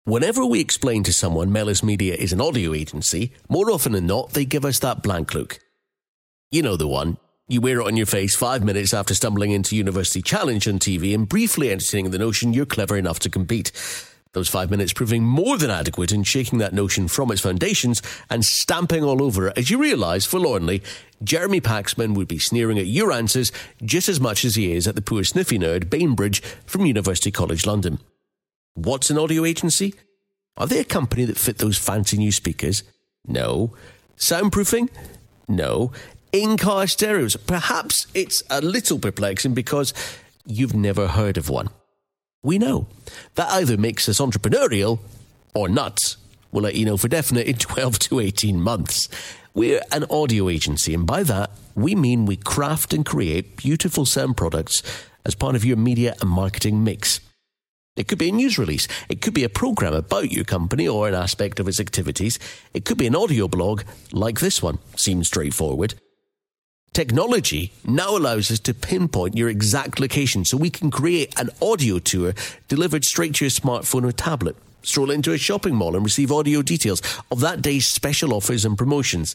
Whenever we explain to someone Mellis Media is an audio agency, more often than not, they give us that blank look. You know the one. You wear it on your face 5 minutes after stumbling into University Challenge on TV and briefly entertaining the notion you're clever enough to compete. Those 5 minutes proving more than adequate in shaking that notion from its foundations and stamping all over it as you realise, forlornly, Jeremy Paxman would be sneering at your answers just as much as he is at the poor sniffy nerd Bainbridge from University College London. What's an audio agency? Are they a company that fit those fancy new speakers? No. Soundproofing? No. In-car stereos? Perhaps it's a little perplexing because you've never heard of one. We know. That either makes us entrepreneurial or nuts. We'll let you know for definite in 12 to 18 months. We're an audio agency, and by that, we mean we craft and create beautiful sound products as part of your media and marketing mix. It could be a news release. It could be a program about your company or an aspect of its activities. It could be an audio blog like this one. Seems straightforward. Technology now allows us to pinpoint your exact location so we can create an audio tour delivered straight to your smartphone or tablet. Stroll into a shopping mall and receive audio details of that day's special offers and promotions.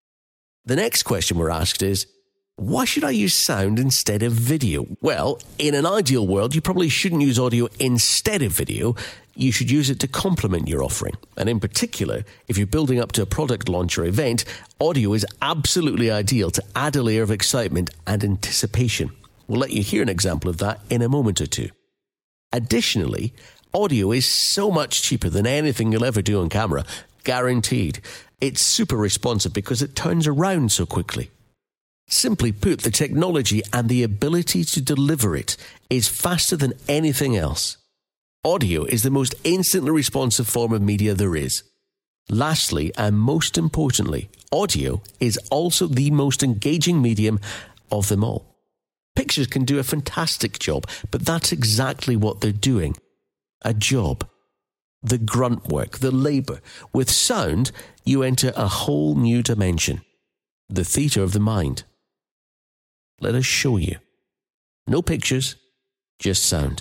The next question we're asked is, why should I use sound instead of video? Well, in an ideal world, you probably shouldn't use audio instead of video. You should use it to complement your offering. And in particular, if you're building up to a product launch or event, audio is absolutely ideal to add a layer of excitement and anticipation. We'll let you hear an example of that in a moment or two. Additionally, audio is so much cheaper than anything you'll ever do on camera. Guaranteed. It's super responsive because it turns around so quickly. Simply put, the technology and the ability to deliver it is faster than anything else. Audio is the most instantly responsive form of media there is. Lastly, and most importantly, audio is also the most engaging medium of them all. Pictures can do a fantastic job, but that's exactly what they're doing. A job. The grunt work, the labour. With sound, you enter a whole new dimension. The theatre of the mind. Let us show you. No pictures, just sound.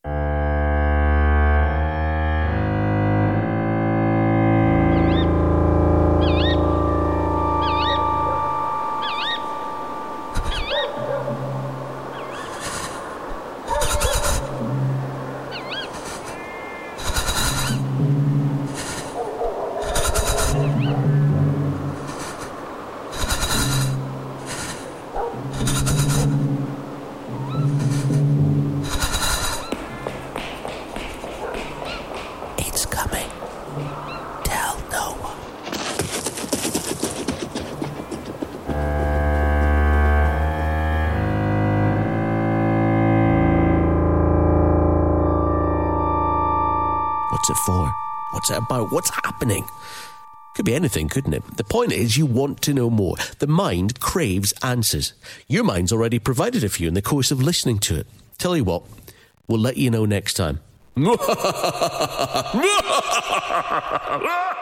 What's it for? What's it about? What's happening? Could be anything, couldn't it? The point is you want to know more. The mind craves answers. Your mind's already provided a few in the course of listening to it. Tell you what, we'll let you know next time.